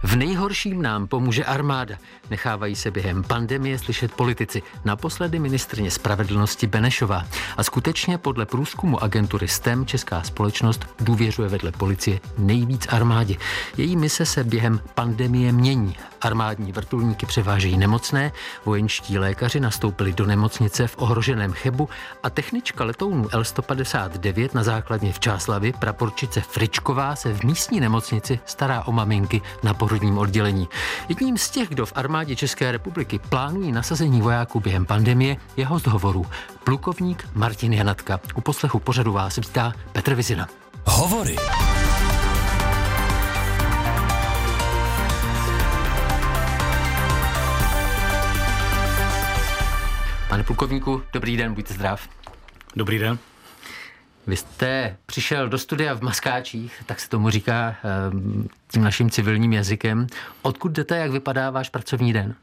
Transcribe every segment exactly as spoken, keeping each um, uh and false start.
V nejhorším nám pomůže armáda. Nechávají se během pandemie slyšet politici. Naposledy ministryně spravedlnosti Benešová. A skutečně podle průzkumu agentury S T E M česká společnost důvěřuje vedle policie nejvíc armádě. Její mise se během pandemie mění. Armádní vrtulníky převážejí nemocné, vojenští lékaři nastoupili do nemocnice v ohroženém Chebu a technička letounů L sto padesát devět na základně v Čáslavi, praporčice Fričková, se v místní nemocnici stará o maminky na porodním oddělení. Jedním z těch, kdo v armádě České republiky plánují nasazení vojáků během pandemie, je host hovorů, plukovník Martin Janatka. U poslechu pořadu vás vítá Petr Vizina. Hovory. Pane plukovníku, dobrý den, buďte zdrav. Dobrý den. Vy jste přišel do studia v Maskáčích, tak se tomu říká tím naším civilním jazykem. Odkud jdete, jak vypadá váš pracovní den?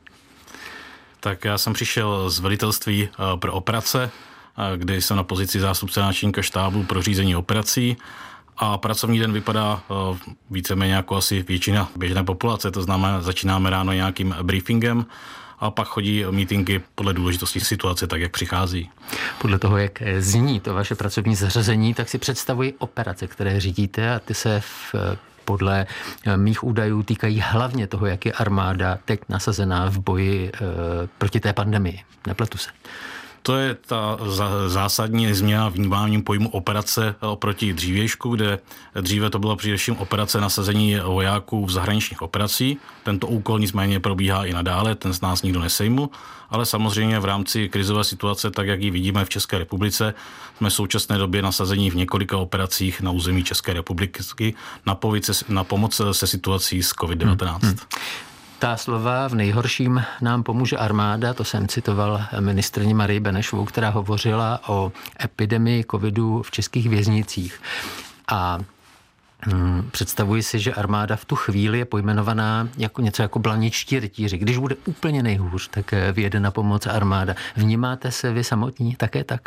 Tak já jsem přišel z velitelství pro operace, kde jsem na pozici zástupce náčelníka štábu pro řízení operací. A pracovní den vypadá víceméně jako asi většina běžné populace, to znamená, začínáme ráno nějakým briefingem, a pak chodí meetingy podle důležitosti situace, tak jak přichází. Podle toho, jak zní to vaše pracovní zařazení, tak si představuji operace, které řídíte, a ty se v, podle mých údajů týkají hlavně toho, jak je armáda teď nasazená v boji e, proti té pandemii. Nepletu se. To je ta zásadní změna vnímáním pojmu operace oproti dřívějšku, kde dříve to byla především operace nasazení vojáků v zahraničních operacích. Tento úkol nicméně probíhá i nadále, ten z nás nikdo nesejmul, ale samozřejmě v rámci krizové situace, tak jak ji vidíme v České republice, jsme v současné době nasazení v několika operacích na území České republiky na, povice, na pomoc se situací s covid devatenáct. Hmm. Ta slova v nejhorším nám pomůže armáda, to jsem citoval ministryni Marii Benešovou, která hovořila o epidemii covidu v českých věznicích. A hmm, představuji si, že armáda v tu chvíli je pojmenovaná jako něco jako blaničtí rytíři. Když bude úplně nejhůř, tak vyjede na pomoc armáda. Vnímáte se vy samotní také tak?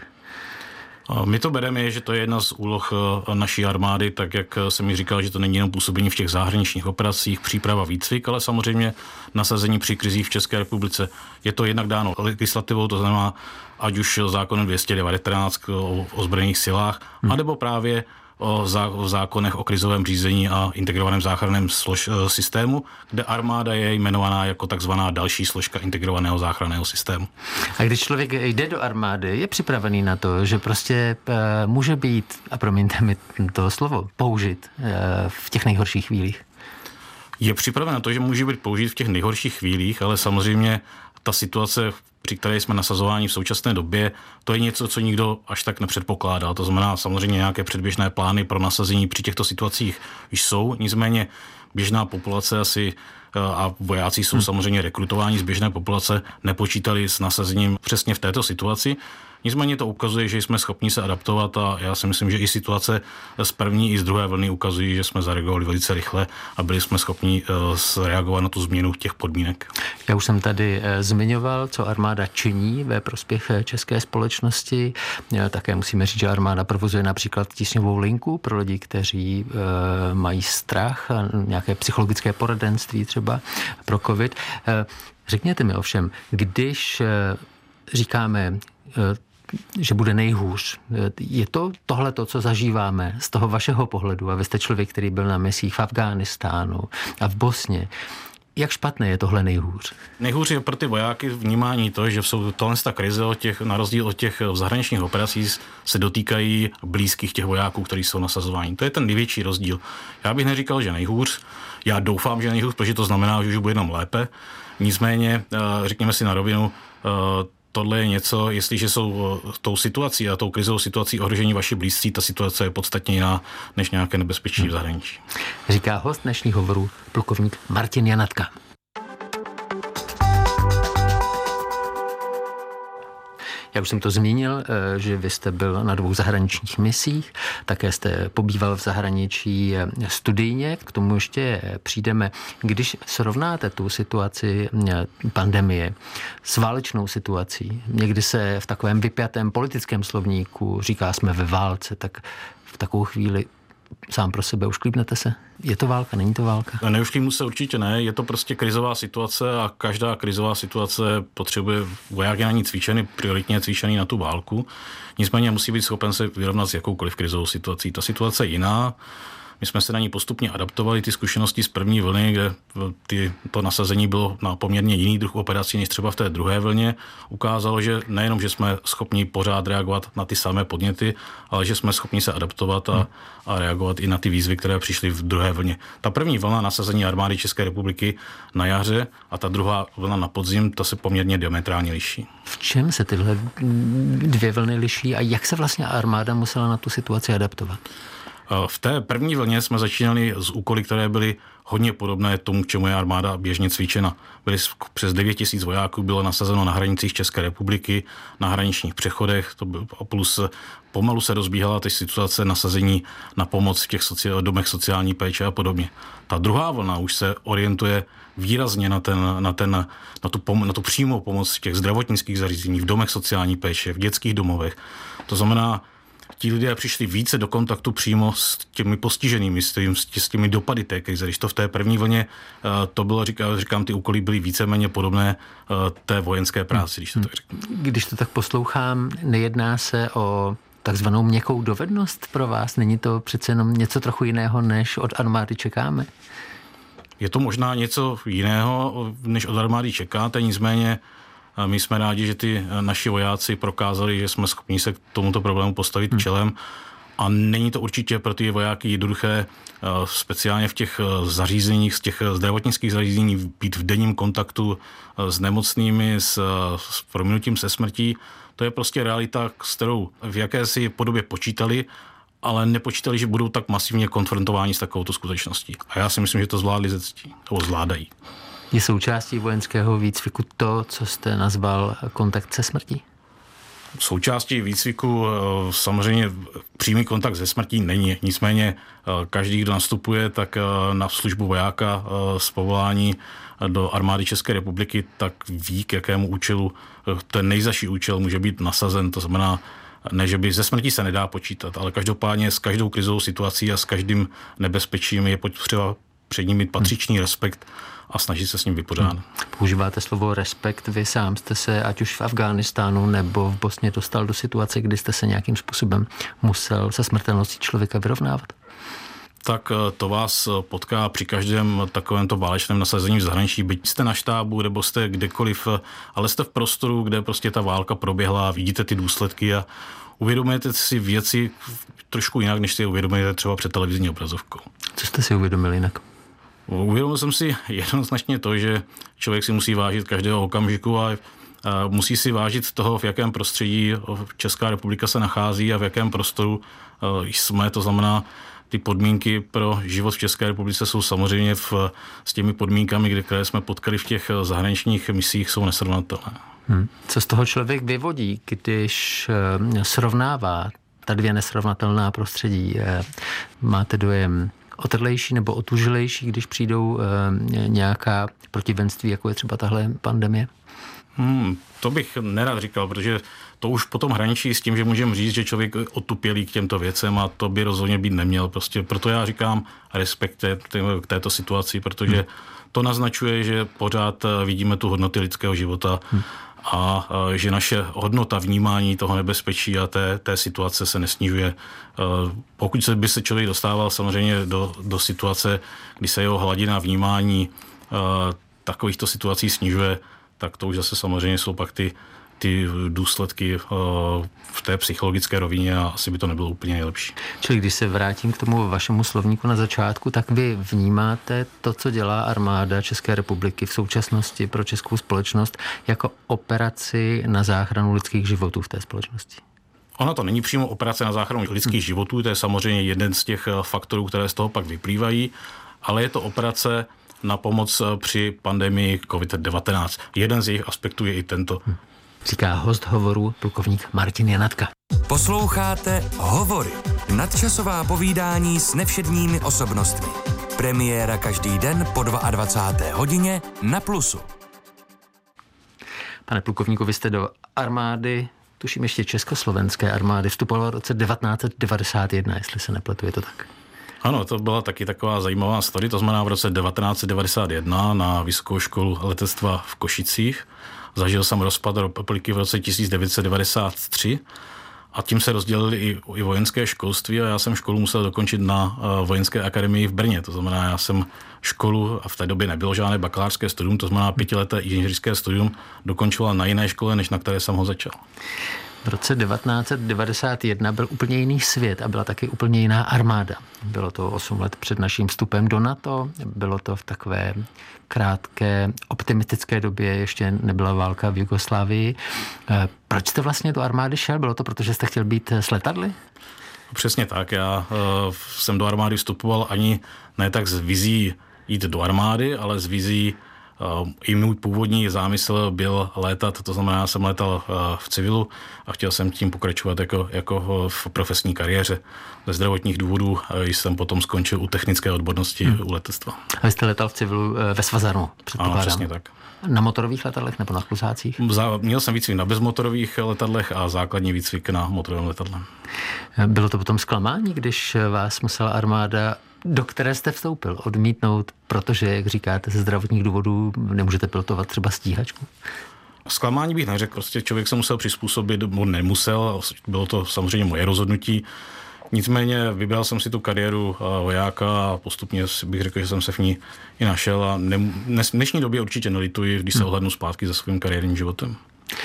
My to bereme, že to je jedna z úloh naší armády, tak jak jsem mi říkal, že to není jenom působení v těch zahraničních operacích, příprava, výcvik, ale samozřejmě nasazení při krizích v České republice. Je to jednak dáno legislativou, to znamená ať už zákonem dvě stě devatenáct o ozbrojených silách, hmm. anebo právě o zákonech o krizovém řízení a integrovaném záchranném slož, systému, kde armáda je jmenovaná jako takzvaná další složka integrovaného záchranného systému. A když člověk jde do armády, je připravený na to, že prostě e, může být, a promiňte mi to slovo, použit e, v těch nejhorších chvílích? Je připraven na to, že může být použit v těch nejhorších chvílích, ale samozřejmě ta situace, při které jsme nasazováni v současné době, to je něco, co nikdo až tak nepředpokládal. To znamená samozřejmě nějaké předběžné plány pro nasazení při těchto situacích jsou, nicméně běžná populace asi a vojáci jsou hmm. samozřejmě rekrutováni z běžné populace, nepočítali s nasazením přesně v této situaci. Nicméně to ukazuje, že jsme schopni se adaptovat a já si myslím, že i situace z první i z druhé vlny ukazují, že jsme zareagovali velice rychle a byli jsme schopni reagovat na tu změnu těch podmínek. Já už jsem tady zmiňoval, co armáda činí ve prospěch české společnosti. Také musíme říct, že armáda provozuje například tísňovou linku pro lidi, kteří mají strach a nějaké psychologické poradenství třeba pro covid. Řekněte mi ovšem, když říkáme, že bude nejhůř. Je to tohle to, co zažíváme z toho vašeho pohledu, a vy jste člověk, který byl na misích v Afghánistánu a v Bosně. Jak špatné je tohle nejhůř? Nejhůř je pro ty vojáky vnímání to, že jsou tohle ta krize od těch, na rozdíl od těch v zahraničních operacích se dotýkají blízkých těch vojáků, kteří jsou nasazováni. To je ten největší rozdíl. Já bych neříkal, že nejhůř. Já doufám, že nejhůř, protože to znamená, že už bude jenom lépe. Nicméně, řekněme si na rovinu, tohle je něco, jestliže jsou tou situací a tou krizovou situací ohrožení vaši blízcí, ta situace je podstatně jiná než nějaké nebezpečí v zahraničí. Říká host dnešních hovorů plukovník Martin Janatka. Já už jsem to zmínil, že vy jste byl na dvou zahraničních misích, také jste pobýval v zahraničí studijně, k tomu ještě přijdeme. Když srovnáte tu situaci pandemie s válečnou situací, někdy se v takovém vypjatém politickém slovníku říká, jsme ve válce, tak v takovou chvíli sám pro sebe, ušklípnete se? Je to válka, není to válka? Neušklípnu se určitě ne, je to prostě krizová situace a každá krizová situace potřebuje vojáky na ní cvičený, prioritně cvičený na tu válku. Nicméně musí být schopen se vyrovnat s jakoukoliv krizovou situací. Ta situace je jiná. My jsme se na ní postupně adaptovali, ty zkušenosti z první vlny, kde ty, to nasazení bylo na poměrně jiný druh operací než třeba v té druhé vlně. Ukázalo, že nejenom, že jsme schopni pořád reagovat na ty samé podněty, ale že jsme schopni se adaptovat a, a reagovat i na ty výzvy, které přišly v druhé vlně. Ta první vlna nasazení armády České republiky na jaře a ta druhá vlna na podzim, ta se poměrně diametrálně liší. V čem se tyhle dvě vlny liší a jak se vlastně armáda musela na tu situaci adaptovat? V té první vlně jsme začínali z úkoly, které byly hodně podobné tomu, k čemu je armáda běžně cvičena. Byly přes devět tisíc vojáků bylo nasazeno na hranicích České republiky, na hraničních přechodech, to byl, plus pomalu se rozbíhala ty situace nasazení na pomoc v těch soci, domech sociální péče a podobně. Ta druhá vlna už se orientuje výrazně na, ten, na, ten, na, tu, pom, na tu přímou pomoc v těch zdravotnických zařízeních, v domech sociální péče, v dětských domovech. To znamená, ti lidé přišli více do kontaktu přímo s těmi postiženými, s, tím, s těmi dopady té krize. Když to v té první vlně to bylo, říkám, říkám ty úkoly byly víceméně podobné té vojenské práci, když to tak řeknu. Když to tak poslouchám, nejedná se o takzvanou měkkou dovednost pro vás? Není to přece jenom něco trochu jiného, než od armády čekáme? Je to možná něco jiného, než od armády čekáte, nicméně my jsme rádi, že ty naši vojáci prokázali, že jsme schopni se k tomuto problému postavit hmm. čelem. A není to určitě pro ty vojáky jednoduché, speciálně v těch zařízeních, z těch zdravotnických zařízení, být v denním kontaktu s nemocnými, s, s prominutím se smrtí. To je prostě realita, s kterou v jakési podobě počítali, ale nepočítali, že budou tak masivně konfrontováni s takovouto skutečností. A já si myslím, že to zvládli ze ctí, nebo zvládají. Je součástí vojenského výcviku to, co jste nazval kontakt se smrtí? Součástí výcviku samozřejmě přímý kontakt se smrtí není. Nicméně každý, kdo nastupuje tak na službu vojáka z povolání do armády České republiky, tak ví, k jakému účelu ten nejzazší účel může být nasazen. To znamená, ne, že by ze smrtí se nedá počítat, ale každopádně s každou krizovou situací a s každým nebezpečím je potřeba před ním mít patřičný respekt a snažit se s ním vypořádat. Používáte slovo respekt. Vy sám jste se, ať už v Afghánistánu nebo v Bosně, dostal do situace, kdy jste se nějakým způsobem musel se smrtelností člověka vyrovnávat? Tak to vás potká při každém takovémto válečném nasazení v zahraničí. Byť jste na štábu, nebo jste kdekoliv, ale jste v prostoru, kde prostě ta válka proběhla, vidíte ty důsledky a uvědomujete si věci trošku jinak, než si je uvědomujete třeba před televizní obrazovkou. Co jste si uvědomil jinak? Uvědomil jsem si jednoznačně to, že člověk si musí vážit každého okamžiku a musí si vážit toho, v jakém prostředí Česká republika se nachází a v jakém prostoru jsme. To znamená, ty podmínky pro život v České republice jsou samozřejmě v, s těmi podmínkami, které jsme potkali v těch zahraničních misích, jsou nesrovnatelné. Hmm. Co z toho člověk vyvodí, když srovnává ta dvě nesrovnatelná prostředí? Máte dojem otrlejší nebo otužilejší, když přijdou nějaká protivenství, jako je třeba tahle pandemie? Hmm, to bych nerad říkal, protože to už potom hraničí s tím, že můžeme říct, že člověk je otupělý k těmto věcem a to by rozhodně být neměl. Prostě proto já říkám respekt k této situaci, protože hmm. to naznačuje, že pořád vidíme tu hodnoty lidského života hmm. a že naše hodnota vnímání toho nebezpečí a té, té situace se nesnižuje. Pokud se by se člověk dostával samozřejmě do, do situace, kdy se jeho hladina vnímání takovýchto situací snižuje, tak to už zase samozřejmě jsou pak ty, ty důsledky v té psychologické rovině a asi by to nebylo úplně nejlepší. Čili když se vrátím k tomu vašemu slovníku na začátku, tak vy vnímáte to, co dělá armáda České republiky v současnosti pro českou společnost jako operaci na záchranu lidských životů v té společnosti? Ona to není přímo operace na záchranu lidských hmm. životů, to je samozřejmě jeden z těch faktorů, které z toho pak vyplývají, ale je to operace na pomoc při pandemii covid devatenáct. Jeden z jejich aspektů je i tento. Hmm. Říká host hovoru plukovník Martin Janatka. Posloucháte Hovory. Nadčasová povídání s nevšedními osobnostmi. Premiéra každý den po dvacáté druhé hodině na Plusu. Pane plukovníku, vy jste do armády, tuším ještě československé armády, vstupoval v roce devatenáct set devadesát jedna, jestli se nepletu, je to tak? Ano, to byla taky taková zajímavá story, to znamená v roce devatenáct set devadesát jedna na Vysokou školu letectva v Košicích. Zažil jsem rozpad republiky v roce tisíc devět set devadesát tři a tím se rozdělili i, i vojenské školství a já jsem školu musel dokončit na uh, vojenské akademii v Brně. To znamená, já jsem školu, a v té době nebylo žádné bakalářské studium, to znamená pětileté inženýrské studium, dokončoval na jiné škole, než na které jsem ho začal. V roce devatenáct set devadesát jedna byl úplně jiný svět a byla taky úplně jiná armáda. Bylo to osm let před naším vstupem do NATO, bylo to v takové krátké optimistické době, ještě nebyla válka v Jugoslávii. Proč jste vlastně do armády šel? Bylo to proto, že jste chtěl být s letadly? Přesně tak, já uh, jsem do armády vstupoval ani ne tak z vizí jít do armády, ale z vizí Uh, i můj původní zámysl byl létat, to znamená, já jsem létal uh, v civilu a chtěl jsem tím pokračovat jako, jako uh, v profesní kariéře. Ze zdravotních důvodů uh, jsem potom skončil u technické odbornosti hmm. u letectva. A vy jste letal v civilu uh, ve Svazarmu, předpokládám? Ano, přesně tak. Na motorových letadlech nebo na kluzácích? Za, měl jsem výcvik na bezmotorových letadlech a základní výcvik na motorovém letadle. Bylo to potom zklamání, když vás musela armáda, do které jste vstoupil, odmítnout, protože, jak říkáte, ze zdravotních důvodů nemůžete pilotovat třeba stíhačku? Zklamání bych neřekl, prostě člověk se musel přizpůsobit, nebo nemusel, bylo to samozřejmě moje rozhodnutí. Nicméně vybral jsem si tu kariéru vojáka a postupně bych řekl, že jsem se v ní i našel a ne, v dnešní době určitě nelituji, když se ohlédnu zpátky za svým kariérním životem.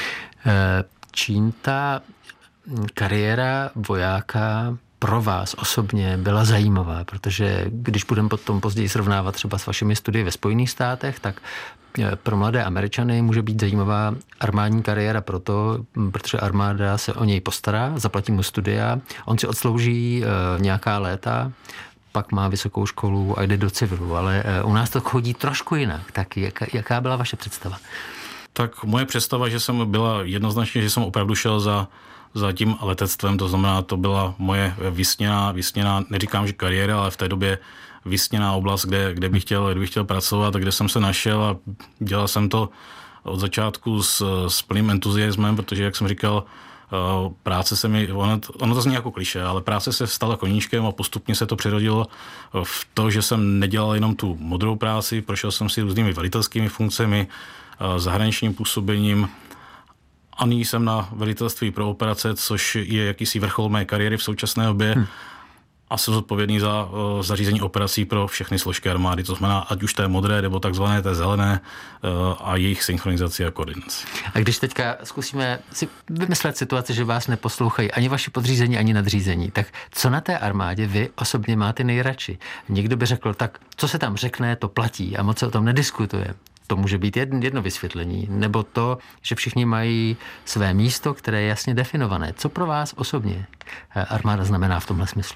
Čím ta kariéra vojáka pro vás osobně byla zajímavá, protože když budeme potom později srovnávat třeba s vašimi studii ve Spojených státech, tak pro mladé Američany může být zajímavá armádní kariéra proto, protože armáda se o něj postará, zaplatí mu studia, on si odslouží nějaká léta, pak má vysokou školu a jde do civilu, ale u nás to chodí trošku jinak. Tak jaká, jaká byla vaše představa? Tak moje představa, že jsem byla jednoznačně, že jsem opravdu šel za za tím letectvem, to znamená, to byla moje vysněná, vysněná, neříkám, že kariéra, ale v té době vysněná oblast, kde, kde bych chtěl, kde bych chtěl pracovat a kde jsem se našel a dělal jsem to od začátku s, s plným entuziasmem, protože, jak jsem říkal, práce se mi, ono, ono to zní jako klišé, ale práce se stala koníčkem a postupně se to přerodilo v to, že jsem nedělal jenom tu modrou práci, prošel jsem si různými velitelskými funkcemi, zahraničním působením, a nyní jsem na velitelství pro operace, což je jakýsi vrchol mé kariéry v současné době hmm. a jsem zodpovědný za uh, zařízení operací pro všechny složky armády, to znamená ať už té modré nebo takzvané té zelené uh, a jejich synchronizaci a koordinaci. A když teďka zkusíme si vymyslet situaci, že vás neposlouchají ani vaši podřízení, ani nadřízení, tak co na té armádě vy osobně máte nejradši? Někdo by řekl, tak co se tam řekne, to platí a moc se o tom nediskutuje. To může být jedno vysvětlení, nebo to, že všichni mají své místo, které je jasně definované. Co pro vás osobně armáda znamená v tomhle smyslu?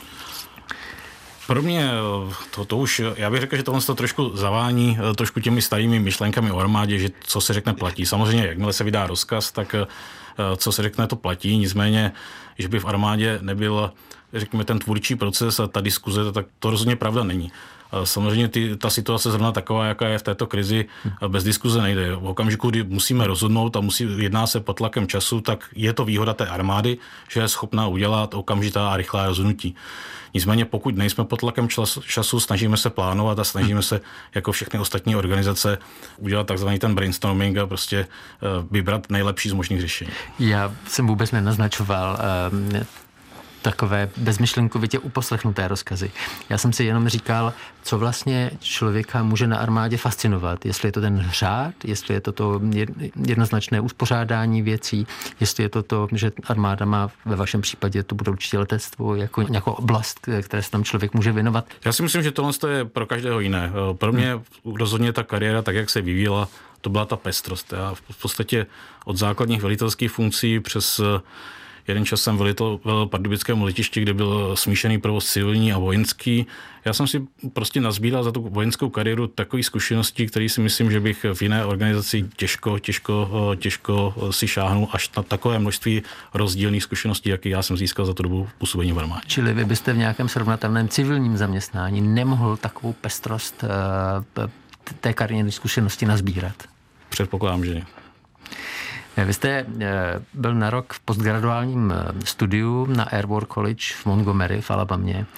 Pro mě to, to už, já bych řekl, že tohle to trošku zavání trošku těmi starými myšlenkami o armádě, že co se řekne platí. Samozřejmě, jakmile se vydá rozkaz, tak co se řekne to platí, nicméně, že by v armádě nebyl, řekněme, ten tvůrčí proces a ta diskuze, tak to rozhodně pravda není. Samozřejmě ty, ta situace zrovna taková, jaká je v této krizi, bez diskuze nejde. V okamžiku, kdy musíme rozhodnout a musí, jedná se pod tlakem času, tak je to výhoda té armády, že je schopná udělat okamžitá a rychlá rozhodnutí. Nicméně pokud nejsme pod tlakem času, snažíme se plánovat a snažíme se jako všechny ostatní organizace udělat takzvaný ten brainstorming a prostě vybrat nejlepší z možných řešení. Já jsem vůbec nenaznačoval um... takové bezmyšlenkovitě uposlechnuté rozkazy. Já jsem si jenom říkal, co vlastně člověka může na armádě fascinovat. Jestli je to ten řád, jestli je to to jednoznačné uspořádání věcí, jestli je to to, že armáda má ve vašem případě, to bude určitě letectvo, jako nějakou oblast, které se tam člověk může věnovat. Já si myslím, že tohle je pro každého jiné. Pro mě hmm. rozhodně ta kariéra, tak jak se vyvíjela, to byla ta pestrost. Já v podstatě od základních velitelských funkcí přes jeden čas jsem velitel pardubickému letišti, kde byl smíšený provoz civilní a vojenský. Já jsem si prostě nazbíral za tu vojenskou kariéru takové zkušenosti, které si myslím, že bych v jiné organizaci těžko, těžko, těžko si šáhnul až na takové množství rozdílných zkušeností, jaký já jsem získal za tu dobu působení v armádě. Čili vy byste v nějakém srovnatelném civilním zaměstnání nemohl takovou pestrost té kariérní zkušenosti nazbírat? Předpokládám, že ne. Vy jste byl na rok v postgraduálním studiu na Air War College v Montgomery v Alabamě.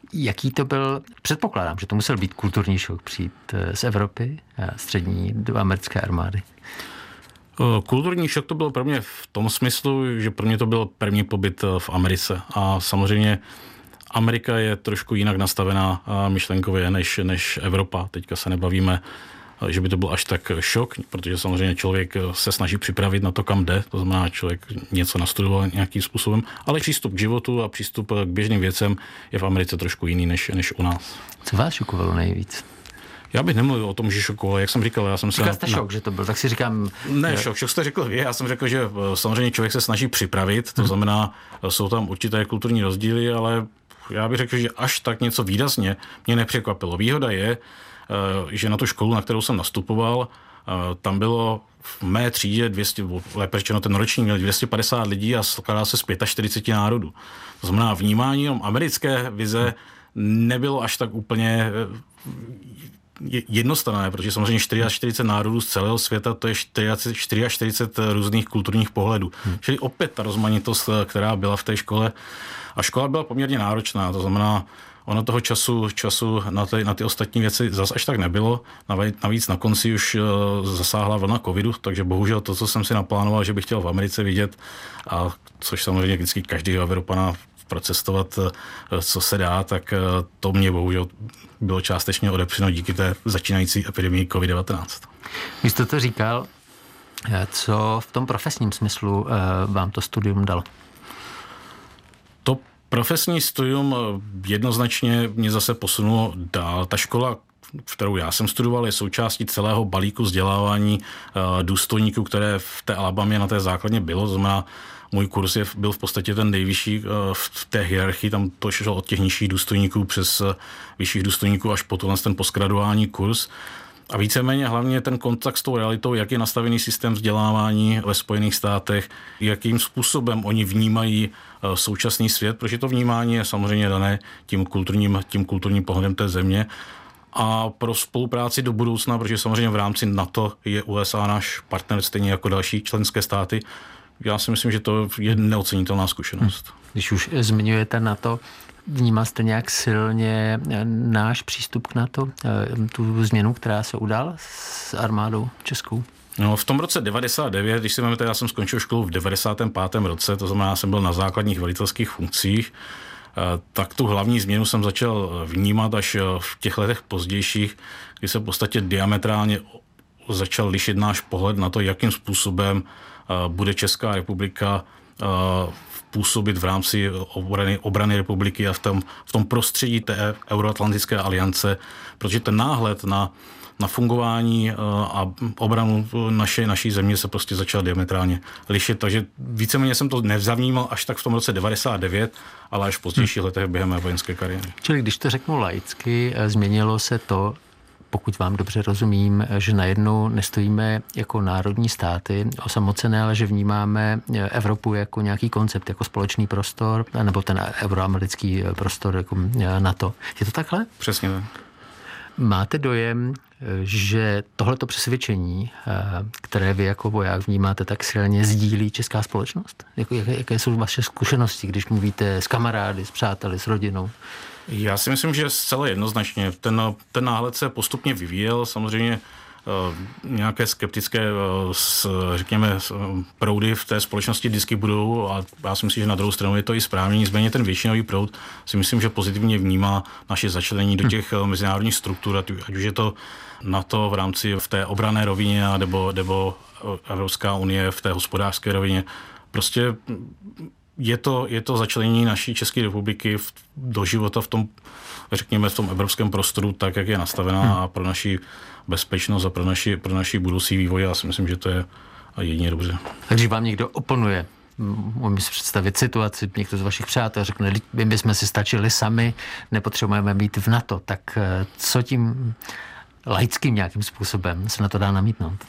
Jaký to byl, předpokládám, že to musel být kulturní šok přijít z Evropy a střední do americké armády. Kulturní šok to bylo pro mě v tom smyslu, že pro mě to byl první pobyt v Americe. A samozřejmě Amerika je trošku jinak nastavená myšlenkově než, než Evropa. Teďka se nebavíme, že by to byl až tak šok, protože samozřejmě člověk se snaží připravit na to, kam jde. To znamená, člověk něco nastudoval nějakým způsobem, ale přístup k životu a přístup k běžným věcem je v Americe trošku jiný než, než u nás. Co vás šokovalo nejvíc? Já bych nemluvil o tom, že šokoval, jak jsem říkal, já jsem se... Říkal jste šok, že to byl, tak si říkám... Ne, šok, šok jste řekl vy, já jsem řekl, že samozřejmě člověk se snaží připravit, to znamená, jsou tam určité kulturní rozdíly, ale já bych řekl, že až tak něco výrazně mě nepřekvapilo. Výhoda je, že na tu školu, na kterou jsem nastupoval, tam bylo v mé třídě dvě stě, lépe řečeno ten ročník měl dvě stě padesát lidí a skládá se z čtyřicet pět národů. To znamená, vnímání jenom americké vize nebylo až tak úplně jednostranné, protože samozřejmě čtyřicet čtyři národů z celého světa, to je čtyřicet čtyři různých kulturních pohledů. Hmm. Čili opět ta rozmanitost, která byla v té škole. A škola byla poměrně náročná, to znamená, ono toho času, času na, ty, na ty ostatní věci zas až tak nebylo. Navíc na konci už zasáhla vlna covidu, takže bohužel to, co jsem si naplánoval, že bych chtěl v Americe vidět, a což samozřejmě vždycky každý Evropana procestovat, co se dá, tak to mě bohužel bylo částečně odepřeno díky té začínající epidemii covid devatenáct. Vy jste to říkal, co v tom profesním smyslu vám to studium dalo? To profesní studium jednoznačně mě zase posunulo dál. Ta škola, v kterou já jsem studoval, je součástí celého balíku vzdělávání důstojníků, které v té Alabamě na té základně bylo. To znamená, můj kurz je, byl v podstatě ten nejvyšší v té hierarchii, tam to šlo od těch nižších důstojníků přes vyšších důstojníků až po ten postgraduální kurz. A víceméně hlavně ten kontakt s tou realitou, jak je nastavený systém vzdělávání ve Spojených státech, jakým způsobem oni vnímají současný svět, protože to vnímání je samozřejmě dané tím kulturním, tím kulturním pohledem té země. A pro spolupráci do budoucna, protože samozřejmě v rámci NATO je U S A náš partner stejně jako další členské státy, já si myslím, že to je neocenitelná zkušenost. Když už zmiňujete NATO, vnímal jste nějak silně náš přístup k NATO, tu změnu, která se udala s armádou českou? No, v tom roce devadesát devět, když si máme, já jsem skončil školu v devadesátém pátém roce, to znamená, já jsem byl na základních velitelských funkcích, tak tu hlavní změnu jsem začal vnímat až v těch letech pozdějších, kdy se v podstatě diametrálně začal lišit náš pohled na to, jakým způsobem bude Česká republika působit v rámci obrany, obrany republiky a v tom, v tom prostředí té Euroatlantické aliance, protože ten náhled na, na fungování a obranu naše, naší země se prostě začal diametrálně lišit, takže víceméně jsem to nevzavnímal až tak v tom roce devadesát devět, ale až v pozdějších hmm. letech během mé vojenské kariéry. Čili když to řeknu laicky, změnilo se to, pokud vám dobře rozumím, že najednou nestojíme jako národní státy osamocené, ale že vnímáme Evropu jako nějaký koncept, jako společný prostor, nebo ten euroamerický prostor jako NATO. Je to takhle? Přesně tak. Máte dojem, že tohleto přesvědčení, které vy jako voják vnímáte tak silně, sdílí česká společnost? Jaké jsou vaše zkušenosti, když mluvíte s kamarády, s přáteli, s rodinou? Já si myslím, že zcela jednoznačně. Ten, ten náhled se postupně vyvíjel. Samozřejmě nějaké skeptické, řekněme, proudy v té společnosti vždycky budou a já si myslím, že na druhou stranu je to i správně. Nicméně ten většinový proud si myslím, že pozitivně vnímá naše začlenění do těch mezinárodních struktur, ať už je to NATO v rámci v té obranné rovině nebo, nebo Evropská unie v té hospodářské rovině. Prostě je to, je to začlenění naší České republiky v, do života v tom, řekněme, v tom evropském prostoru, tak, jak je nastavená hmm. a pro naši bezpečnost a pro naši, pro naši budoucí vývoj. Já si myslím, že to je jedině dobře. Takže když vám někdo oponuje, můžeme si představit situaci, někdo z vašich přátel řekne, my bychom si stačili sami, nepotřebujeme být v NATO, tak co tím laickým nějakým způsobem se na to dá namítnout?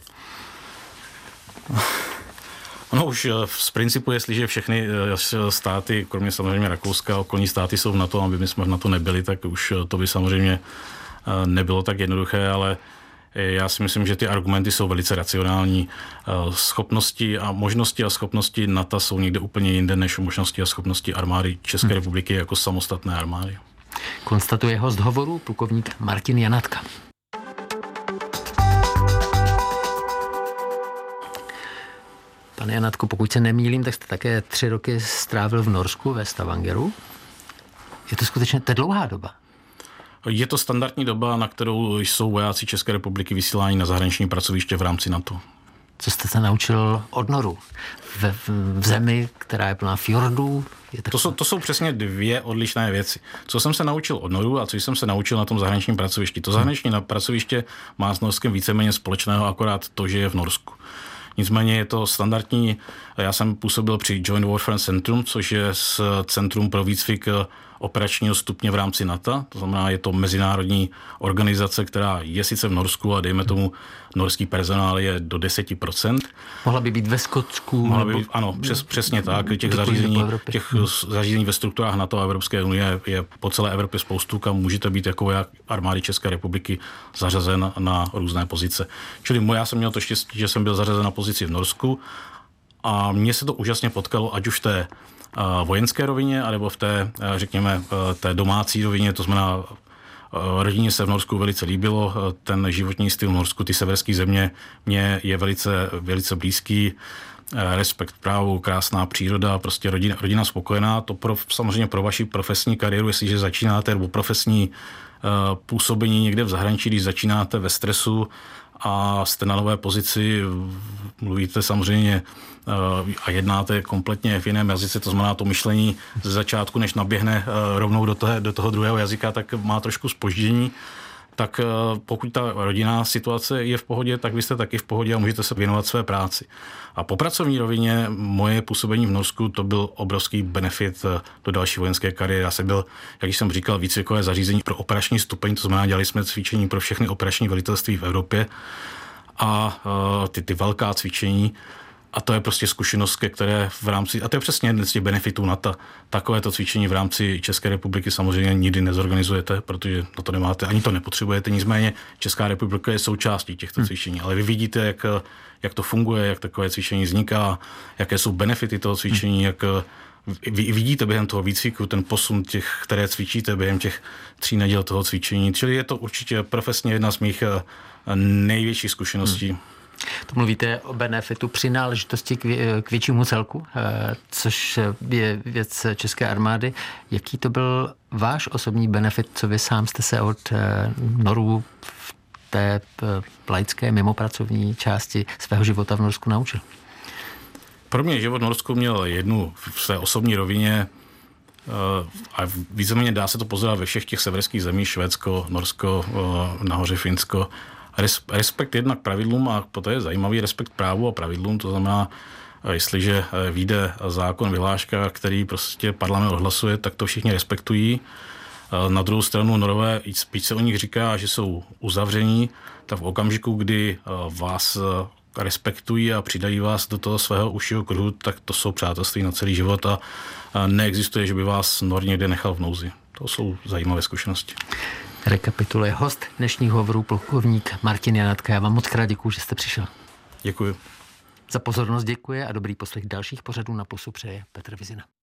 No už z principu, jestliže všechny státy, kromě samozřejmě Rakouska, okolní státy jsou v NATO, aby my jsme v NATO nebyli, tak už to by samozřejmě nebylo tak jednoduché, ale já si myslím, že ty argumenty jsou velice racionální. Schopnosti a možnosti a schopnosti NATO jsou někde úplně jinde než možnosti a schopnosti armády České republiky jako samostatné armády. konstatuje host hovoru plukovník Martin Janatka. Pane Janatku, pokud se nemýlím, tak jste také tři roky strávil v Norsku ve Stavangeru. Je to skutečně ta dlouhá doba? Je to standardní doba, na kterou jsou vojáci České republiky vysíláni na zahraniční pracoviště v rámci NATO. Co jste se naučil od Norů? V, v, v zemi, která je plná fjordů? Je to, jsou, to jsou přesně dvě odlišné věci. Co jsem se naučil od Norů a co jsem se naučil na tom zahraničním pracovišti. To zahraniční hmm. pracoviště má s Norskem víceméně společného, akorát to, že je v Norsku. Nicméně je to standardní. Já jsem působil při Joint Warfare Centrum, což je centrum pro výcvik operačního stupně v rámci NATO. To znamená, je to mezinárodní organizace, která je sice v Norsku a dejme tomu norský personál je do deset procent. Mohla by být ve Skotsku? Mohla by být, ano, přes, přesně tak. Těch zařízení, těch zařízení ve strukturách NATO a Evropské unie je po celé Evropě spoustu, kam můžete být jako jak armády České republiky zařazen na různé pozice. Čili já jsem měl to štěstí, že jsem byl zařazen na pozici v Norsku a mně se to úžasně potkalo, ať už v té vojenské rovině, anebo v té, řekněme, té domácí rovině, to znamená, rodině se v Norsku velice líbilo, ten životní styl v Norsku, ty severské země, mě je velice, velice blízký, respekt právu, krásná příroda, prostě rodina, rodina spokojená, to pro, samozřejmě pro vaši profesní kariéru, jestliže začínáte, nebo profesní uh, působení někde v zahraničí, když začínáte ve stresu a jste na nové pozici, mluvíte samozřejmě a jednáte kompletně v jiném jazyce, to znamená to myšlení ze začátku, než naběhne rovnou do toho, do toho druhého jazyka, tak má trošku zpoždění. Tak pokud ta rodinná situace je v pohodě, tak vy jste taky v pohodě a můžete se věnovat své práci. A po pracovní rovině moje působení v Norsku to byl obrovský benefit do další vojenské kariéry. Já jsem byl, jak jsem říkal, výcvikové zařízení pro operační stupeň, to znamená, dělali jsme cvičení pro všechny operační velitelství v Evropě a ty, ty velká cvičení. A to je prostě zkušenost, ke které v rámci, a to je přesně jeden z těch benefitů NATO. Takovéto cvičení v rámci České republiky samozřejmě nikdy nezorganizujete, protože na to nemáte, ani to nepotřebujete. Nicméně Česká republika je součástí těchto cvičení. Ale vy vidíte, jak, jak to funguje, jak takové cvičení vzniká, jaké jsou benefity toho cvičení, jak vy vidíte během toho výcviku ten posun těch, které cvičíte během těch tří neděl toho cvičení. Čili je to určitě profesně jedna z mých největších zkušeností. Hmm. To mluvíte o benefitu přináležitosti k, vě, k většímu celku, což je věc české armády. Jaký to byl váš osobní benefit, co vy sám jste se od Norů v té laické mimopracovní části svého života v Norsku naučil? Pro mě život v Norsku měl jednu v své osobní rovině a víceméně dá se to pozorovat ve všech těch severských zemích, Švédsko, Norsko, nahoře Finsko. Respekt jednak pravidlům a to je zajímavý respekt právu a pravidlům, to znamená, jestliže vyjde zákon, vyhláška, který prostě parlament odhlasuje, tak to všichni respektují. Na druhou stranu Norové, spíš se o nich říká, že jsou uzavření, tak v okamžiku, kdy vás respektují a přidají vás do toho svého užšího kruhu, tak to jsou přátelství na celý život a neexistuje, že by vás Nor někde nechal v nouzi. To jsou zajímavé zkušenosti. Rekapituluje host dnešního hovoru plukovník Martin Janatka. Já vám moc krát děkuju, že jste přišel. Děkuji. Za pozornost děkuji a dobrý poslech dalších pořadů Na plusu přeje Petr Vizina.